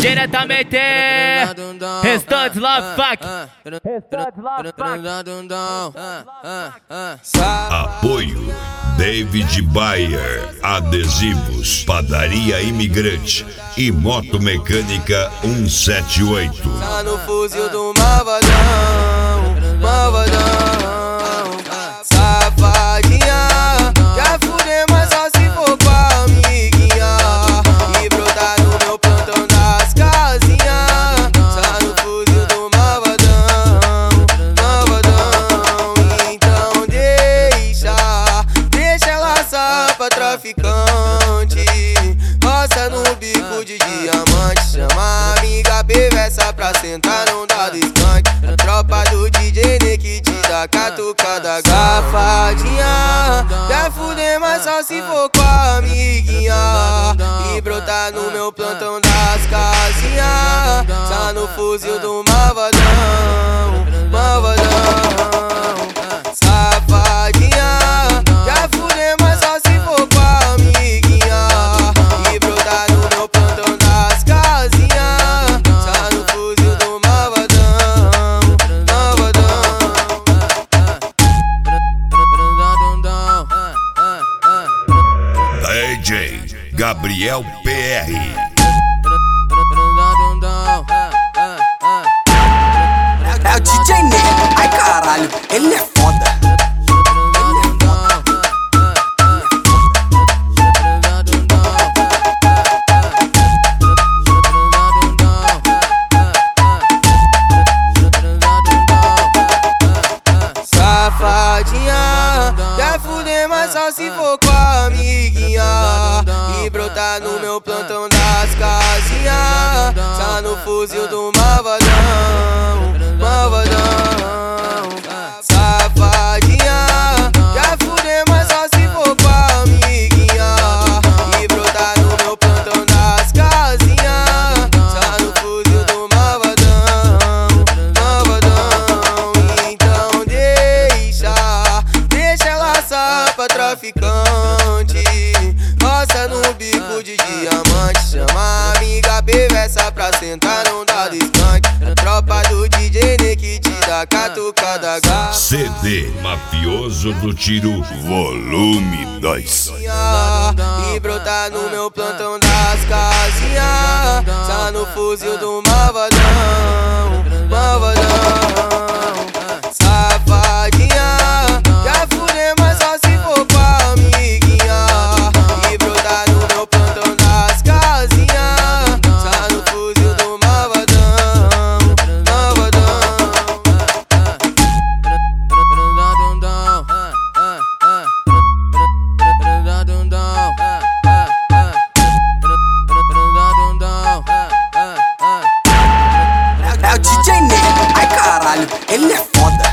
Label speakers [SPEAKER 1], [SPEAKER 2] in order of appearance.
[SPEAKER 1] Diretamente Restante Love Fuck.
[SPEAKER 2] Apoio David Bayer, adesivos, padaria imigrante e moto mecânica 178.
[SPEAKER 3] Tá no fuzil do malvadão, malvadão, safadinha. Já fudeu, mas só se for com a amiguinha. E brotar no meu plantão das casinhas. Tá no fuzil do malvadão, malvadão. Então deixa ela assar pra traficante. Roça no bico de diamante. Chama a amiga perversa pra sentar num dado skunk. A tropa do DJ que te dá catucada. Safadinha, quer fuder, mas só se for com a amiguinha. E brotar no meu plantão das casinhas. Tá no fuzil do malvadão, malvadão. Safadinha, quer fuder, mas só se for com a amiguinha. E brotar no meu plantão das casinhas. Tá no fuzil do malvadão, malvadão.
[SPEAKER 2] DJ Gabriel PR.
[SPEAKER 4] É o DJ Ney, ai caralho, ele é foda.
[SPEAKER 3] Safadinha, quer fuder, mas só se for com a amiguinha. E brotar no meu plantão das casinhas. Tá no fuzil do malvadão, malvadão. Safadinha, quer fuder, mas só se for com a amiguinha. E brotar no meu plantão das casinhas. Tá no fuzil do malvadão, malvadão. Então deixa ela assar pra traficante. Roça no bico de diamante. Chama a amiga perversa pra sentar num dado skunk. A tropa do DJ que te dá catucada.
[SPEAKER 2] CD Mafioso do Tiro, volume 2.
[SPEAKER 3] E brotar no meu plantão das casinhas. Tá no fuzil do malvadão, malvadão. Safadinha, quer fuder, mas só se for com a amiguinha. E brotar no meu plantão das casinhas. Tá no fuzil do malvadão, malvadão.
[SPEAKER 4] É o DJ Ney, ai caralho, ele é foda.